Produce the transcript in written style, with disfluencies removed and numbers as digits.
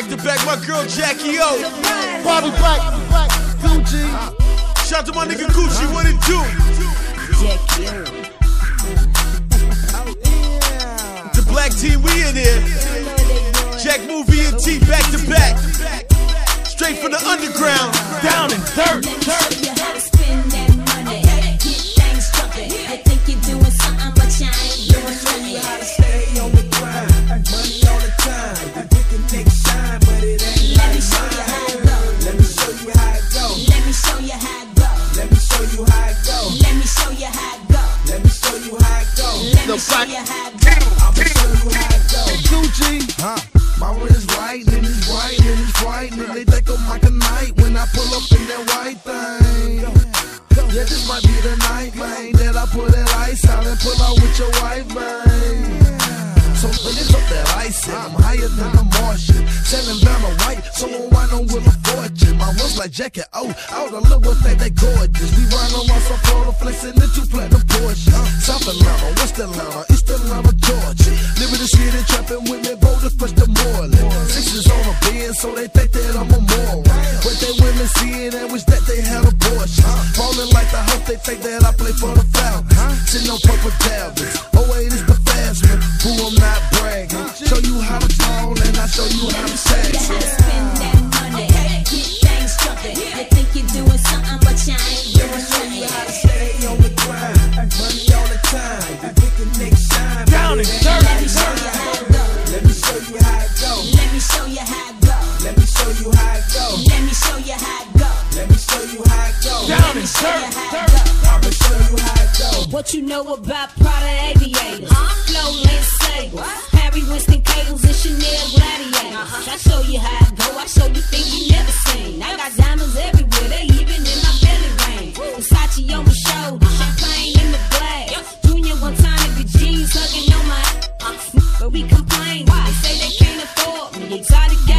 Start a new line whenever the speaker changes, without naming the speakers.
Back to back, my girl Jackie O.
Bobby Black, Gucci.
Shout to my nigga Gucci, what it do?
Jackie O.
The black team, we in here. Jack Movie and T back to back. Straight from the underground. Down in dirt.
Gucci, my wrist right and it's bright and it's bright and they think I'm like a knight when I pull up in that white thing. Yeah, this might be the night, man, that I put that ice out and pull out with your wife, man. So niggas up that ice and I'm higher than a Martian. Selling down a white, so I'm riding with a fortune. My wrist like Jackie O, all the little things they gorgeous. We riding on some Florida flexing the 2 platinum Porsche. South Atlanta, West Atlanta, East Atlanta, Georgia. Living the city, trapping with me, bold as fresh to Moreland. 6's on a bin, so they think that I'm a moron. But they women see it and wish that they had abortion. Falling like the hope, they think that I play for the Falcons. Sitting on purple tablets. Oh wait, it's the fast one. Boo, I'm not bragging. Show you how to fall and I show you how to tax.
Spend that money, get things jumping. You think you're doing something, but you ain't doing nothing.
You how to stay on the grind, money all the time. We can make shine.
Down in dirt.
Let me show you how it go.
Let me show you how it go.
Let me show you how it go.
Let me show you how it go.
Let me show you how it go.
Let me show you how it go.
Down in dirt.
I'ma show you how it go.
What you know about Prada aviators, Flow Sabres, Harry Winston cables, and Chanel gladiators? I show you how it go. I show you things you never seen. I got diamonds everywhere, they even in my belly ring. Versace on my shoulder, champagne in the glass. Junior one time in the jeans hugging on my but we complain. They say they can't afford me. Exotic